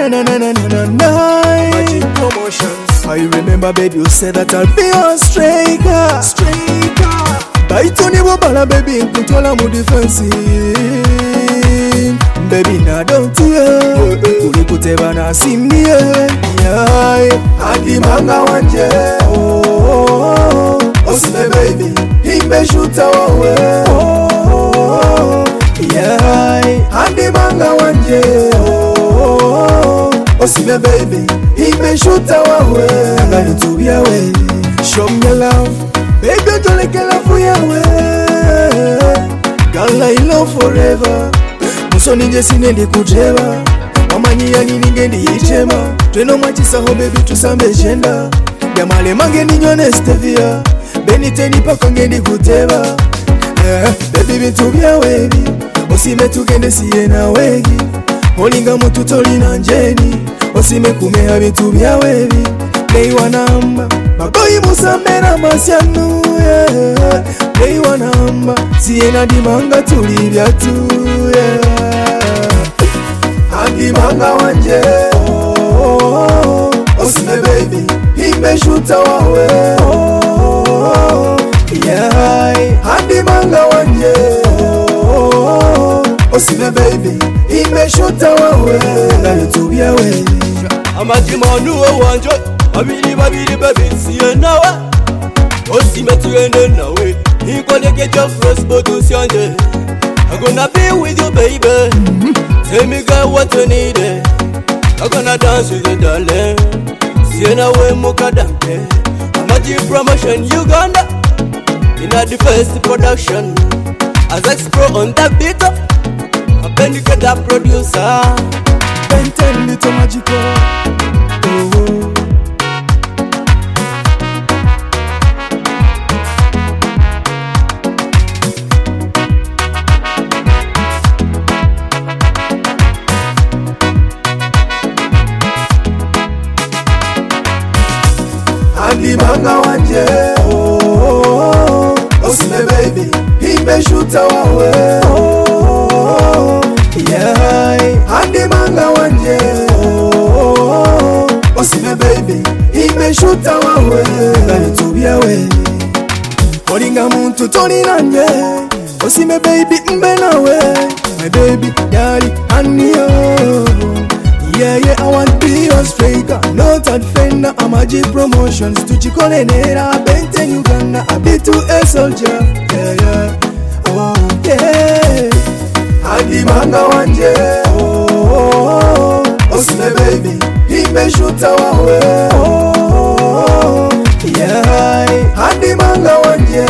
Magic Promotions. I remember, baby, you said that I'll be your striker. Baitoni wabala, baby, controller mu defensive. Baby, now don't you kuli kuteba na simnie. Adi manga wanje. Osime baby, himbe shuta wawe. Adi manga wanje. Osime baby, himbe shuta wawe. Nagani tubia we. Show me love, baby, don't like love for yawe. Girl, I love forever. Muso ninje sinendi kujeba. Wamanyi ya niningendi ichema. Tweno machisa ho baby tusambe jenda. Gamale mange ninyone stevia. Beniteni paka ngendi kuteba. Baby bitubia webi. Osime tugende siye na wegi. Olinga mutu toli na njeni. Osime kumea bitubia webi. Play wanamba Magoyi musambera masyanu Play wanamba Siena dimanga tulibya tu Andimanga wanje Osime baby Himbe shuta wawe Andimanga wanje Osime baby Himbe shuta wawe Nalitubia we Amadimanu wanje Babiri baby siye nawe Osime tuende nawe Nikone get your first bottle sianje I'm gonna be with you baby Tell me girl what you need I'm gonna dance with you darling Siye nawe muka danke Magic Promotion Uganda In a the first production As X-Pro on that beat I been you get that producer Benten little magical Andimanga wanje Osime baby Himbe shuta wawe Andimanga wanje Osime baby Himbe shuta wawe Nalitubia we Olinga muntu toni nanje Osime baby mbe nawe My baby yali aniyo Yeah, I want to be your striker. Not a defender, I'm Magic Promotions. Tuchikone nera, Benten Uganda. I be to a soldier. Yeah. Oh, yeah. Adi manga wanje. Osime baby. Himbe shuta wawe. Adi manga wanje.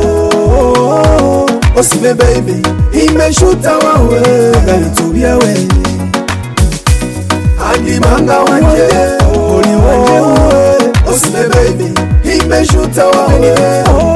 Osime baby. Himbe shuta wawe. Nalitubia we. Andimanga wanje Oli wanje uwe Osime baby Himbe shuta wawe